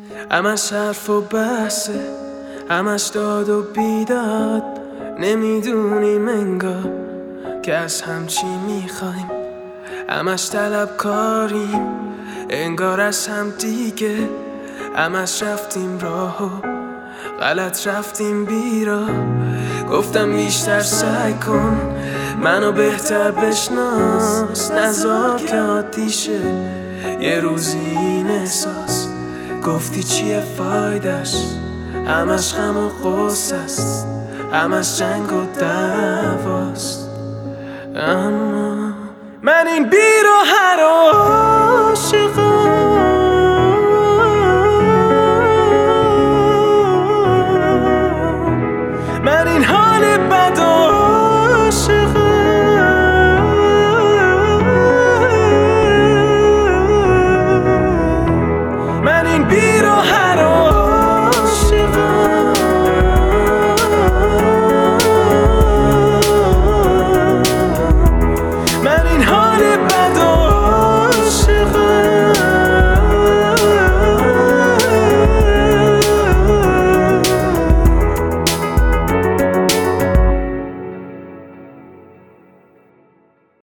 همش حرف و بحثه، همش داد و بیداد. نمیدونیم انگار که از هم چی میخوایم، همش طلبکاریم انگار از هم دیگه. همش رفتیم راهو غلط رفتیم بیراه. گفتم بیشتر سعی کن منو بهتر بشناس، نذار که عادی شه یه روزی این احساس. گفتی چیه فایدش، همش غم و غصه است، همش جنگ و دعواست. اما من این بی‌راهه رو عاشقم، من این حال بد عاشقم، من این بی‌راهه